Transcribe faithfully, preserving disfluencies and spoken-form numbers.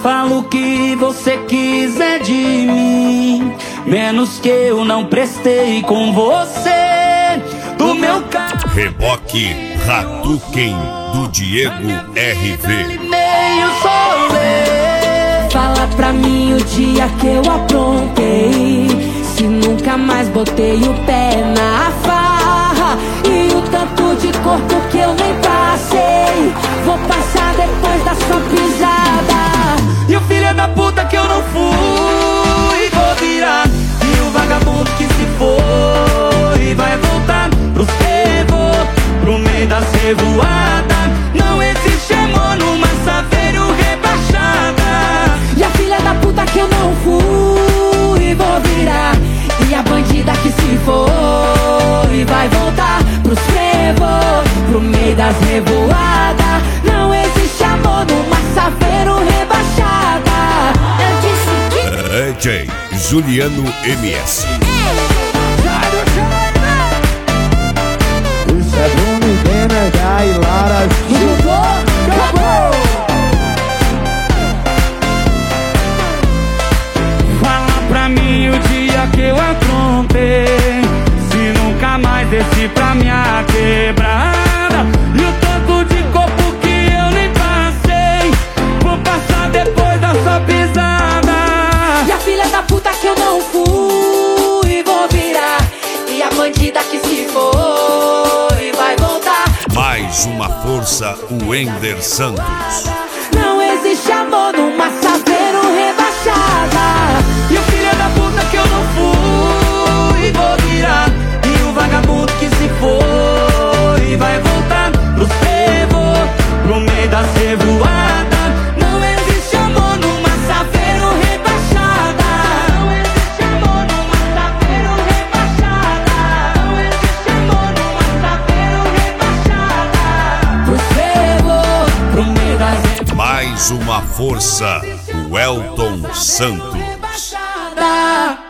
Fala o que você quiser de mim, menos que eu não prestei com você. Do meu carro Reboque Hadouken do Diego R V. meio solê. Fala pra mim o dia que eu aprontei, se nunca mais botei o pé na farra. E o tanto de corpo que eu nem passei, vou passar depois da sua pisada. E o filho da puta que eu não fui, vou virar. E o vagabundo que se foi, vai voltar pros fervos, pro meio das revoadas. Não existe amor numa saveiro rebaixada. E a filha da puta que eu não fui, vou virar. E a bandida que se foi, vai voltar pros fervos, pro meio das revoadas. Não existe amor numa saveiro rebaixada. Eu disse que D J Juliano M S. Isso é Bruno e Denner, Gai, Lara, acabou. Fala pra mim o dia que eu aprontei, se nunca mais desci pra minha quebrada. E o tanto de corpo que eu nem passei, vou passar depois da sua pisada. E a filha da puta que eu não fui, vou virar. E a bandida que se foi, vai voltar. Mais uma força, o Ender Santos. Não existe amor numa saveiro rebaixada. E o filho da puta que eu não fui, vou virar. E o vagabundo que se foi, vai voltar pros fervos, pro meio das revoadas. Não existe amor numa saveiro rebaixada. Não existe amor numa saveiro rebaixada. Não existe amor numa saveiro rebaixada. Pros fervos, pro meio das revoadas. Mais uma força, o Elton Santos. Rebaixada.